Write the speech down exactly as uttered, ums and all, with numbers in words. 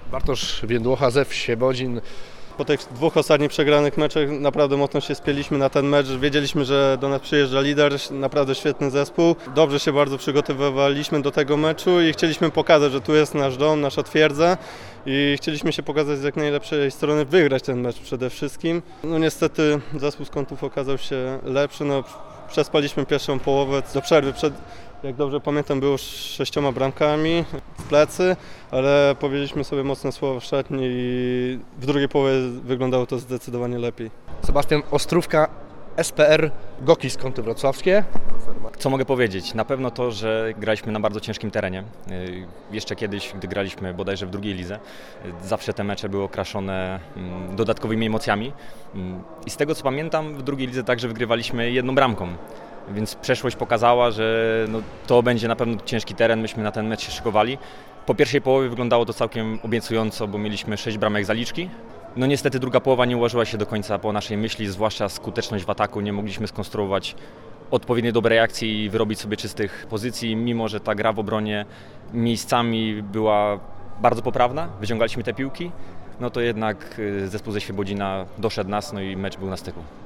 Bartosz Więdłocha, Zew Świebodzin. Po tych dwóch ostatnich przegranych meczach naprawdę mocno się spieliśmy na ten mecz. Wiedzieliśmy, że do nas przyjeżdża lider, naprawdę świetny zespół. Dobrze się bardzo przygotowywaliśmy do tego meczu i chcieliśmy pokazać, że tu jest nasz dom, nasza twierdza i chcieliśmy się pokazać z jak najlepszej strony, wygrać ten mecz przede wszystkim. No niestety zespół z Kątów okazał się lepszy. No, przespaliśmy pierwszą połowę do przerwy. Przed, jak dobrze pamiętam, było sześcioma bramkami w plecy, ale powiedzieliśmy sobie mocne słowa w szatni i w drugiej połowie wyglądało to zdecydowanie lepiej. Sebastian Ostrówka, S P R Goki z Kąty Wrocławskie. Co mogę powiedzieć? Na pewno to, że graliśmy na bardzo ciężkim terenie. Jeszcze kiedyś, gdy graliśmy bodajże w drugiej lidze, zawsze te mecze były okraszone dodatkowymi emocjami. I z tego co pamiętam, w drugiej lidze także wygrywaliśmy jedną bramką. Więc przeszłość pokazała, że no, to będzie na pewno ciężki teren, myśmy na ten mecz się szykowali. Po pierwszej połowie wyglądało to całkiem obiecująco, bo mieliśmy sześć bramek zaliczki. No niestety druga połowa nie ułożyła się do końca po naszej myśli, zwłaszcza skuteczność w ataku. Nie mogliśmy skonstruować odpowiedniej dobrej akcji i wyrobić sobie czystych pozycji, mimo że ta gra w obronie miejscami była bardzo poprawna, wyciągaliśmy te piłki, no to jednak zespół ze Świebodzina doszedł nas, no i mecz był na styku.